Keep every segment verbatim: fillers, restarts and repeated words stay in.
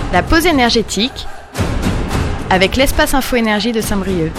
La pause énergétique avec l'espace Info Énergie de Saint-Brieuc.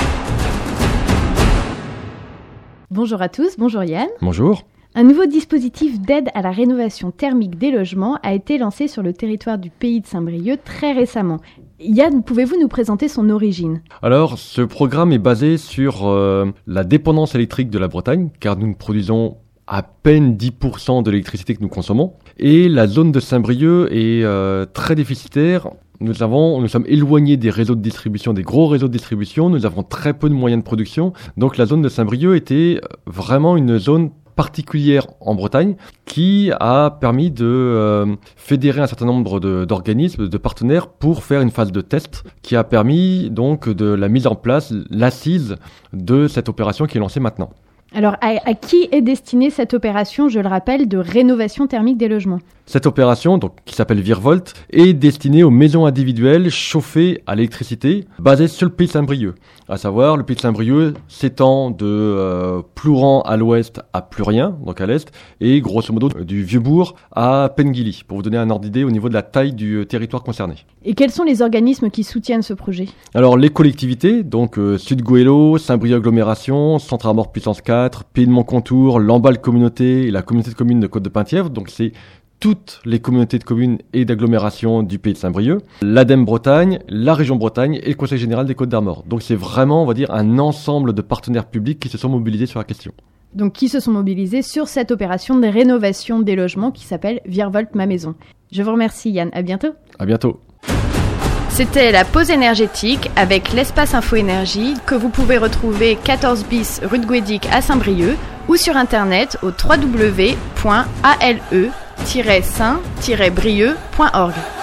Bonjour à tous, bonjour Yann. Bonjour. Un nouveau dispositif d'aide à la rénovation thermique des logements a été lancé sur le territoire du pays de Saint-Brieuc très récemment. Yann, pouvez-vous nous présenter son origine ? Alors, ce programme est basé sur euh, la dépendance électrique de la Bretagne, car nous produisons à peine dix pour cent de l'électricité que nous consommons. Et la zone de Saint-Brieuc est euh, très déficitaire. Nous avons, nous sommes éloignés des réseaux de distribution, des gros réseaux de distribution. Nous avons très peu de moyens de production. Donc la zone de Saint-Brieuc était vraiment une zone particulière en Bretagne qui a permis de euh, fédérer un certain nombre de, d'organismes, de partenaires pour faire une phase de test qui a permis donc de la mise en place, l'assise de cette opération qui est lancée maintenant. Alors, à, à qui est destinée cette opération, je le rappelle, de rénovation thermique des logements ? Cette opération, donc, qui s'appelle Virvolt, est destinée aux maisons individuelles chauffées à l'électricité, basées sur le pays de Saint-Brieuc. À savoir, le pays de Saint-Brieuc s'étend de euh, Plouran à l'ouest à Plurien, donc à l'est, et grosso modo du Vieux-Bourg à Penguilly, pour vous donner un ordre d'idée au niveau de la taille du euh, territoire concerné. Et quels sont les organismes qui soutiennent ce projet ? Alors, les collectivités, donc euh, Sud-Goëlo, Saint-Brieuc Agglomération, Centre-Amort Puissance quatre, Pays de Montcontour, Lamballe Communauté et la communauté de communes de Côte-de-Penthièvre, donc c'est toutes les communautés de communes et d'agglomération du pays de Saint-Brieuc, l'ADEME Bretagne, la région Bretagne et le Conseil général des Côtes-d'Armor. Donc c'est vraiment, on va dire, un ensemble de partenaires publics qui se sont mobilisés sur la question. Donc qui se sont mobilisés sur cette opération de rénovation des logements qui s'appelle Virvolt Ma Maison. Je vous remercie Yann, à bientôt. À bientôt. C'était la pause énergétique avec l'espace Info Énergie que vous pouvez retrouver quatorze bis rue de Guédic à Saint-Brieuc ou sur internet au w w w point a l e tiret saint tiret brieuc point org.